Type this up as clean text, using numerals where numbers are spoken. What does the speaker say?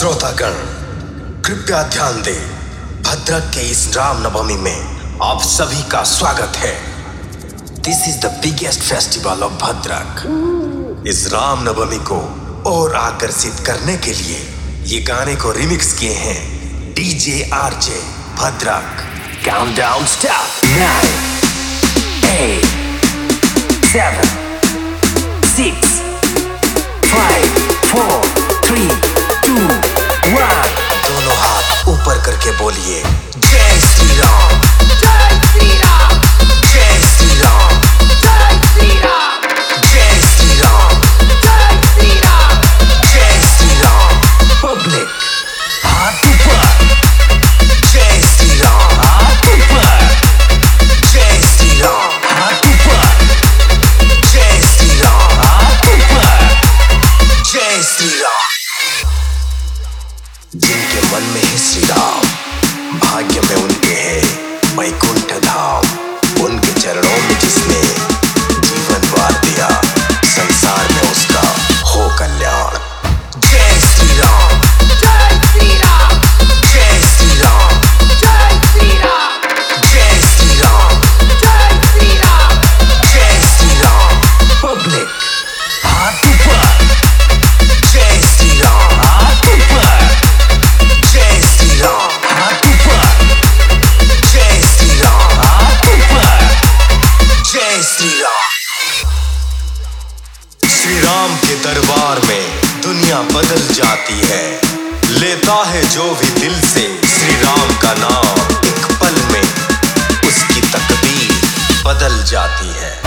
श्रोतागण कृपया ध्यान दें, भद्रक के इस रामनवमी में आप सभी का स्वागत है। This is the biggest festival of Bhadrak. इस रामनवमी को और आकर्षित करने के लिए ये गाने को रिमिक्स किए हैं DJ RJ Bhadrak. Countdown start 9 8 7 6 5 4 3 2 1। दोनों हाथ ऊपर करके बोलिए जय श्री राम, जय श्री राम, जय श्री राम, जय श्री राम, जय श्री राम, जय श्री राम। जय श्री राम। पब्लिक हाथ ऊपर, जय श्री राम, हाथ ऊपर, जय श्री राम, हाथ ऊपर, जय श्री राम, हाथ ऊपर। जय श्री राम। जिनके मन में है श्री राम, भाग्य में उनके है वैकुंठ धाम। उनके चरणों में जिसने जीवन वार दिया, संसार में उसका हो कल्याण। जय श्री राम, जय श्री राम, जय श्री राम, जय श्री राम, जय श्री राम, जय श्री राम। जय श्री राम। पब्लिक हाथ ऊपर, जय श्री राम, हाथ ऊपर, जय श्री राम, हाथ ऊपर, जय श्री राम, हाथ ऊपर। जय श्री राम। श्री राम के दरबार में दुनिया बदल जाती है। लेता है जो भी दिल से श्री राम का नाम, एक पल में उसकी तकदीर बदल जाती है।